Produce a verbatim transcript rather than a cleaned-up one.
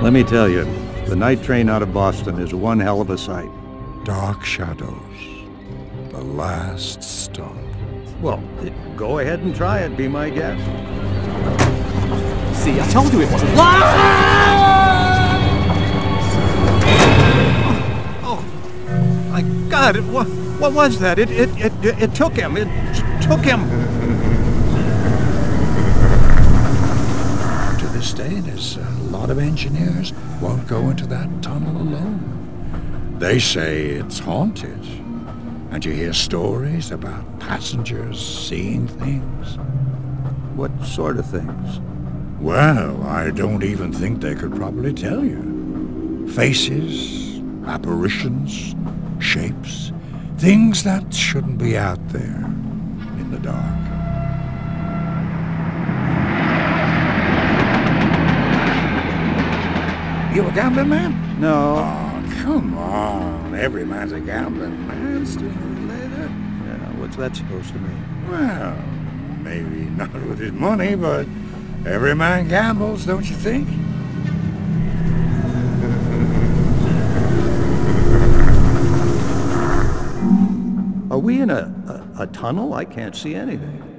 Let me tell you, the night train out of Boston is one hell of a sight. Dark Shadows. The last stop. Well, go ahead and try it, be my guest. See, I told you it wasn't. Oh, my God, it, what, what was that? It, it, it, it took him, it took him. To this day, there's a lot of engineers won't go into that tunnel alone. They say it's haunted, and you hear stories about passengers seeing things. What sort of things? Well, I don't even think they could probably tell you. Faces, apparitions, shapes, things that shouldn't be out there in the dark. You a gambling man? No. Oh, come on. Every man's a gambling man sooner or later. Yeah, what's that supposed to mean? Well, maybe not with his money, but every man gambles, don't you think? Are we in a, a, a tunnel? I can't see anything.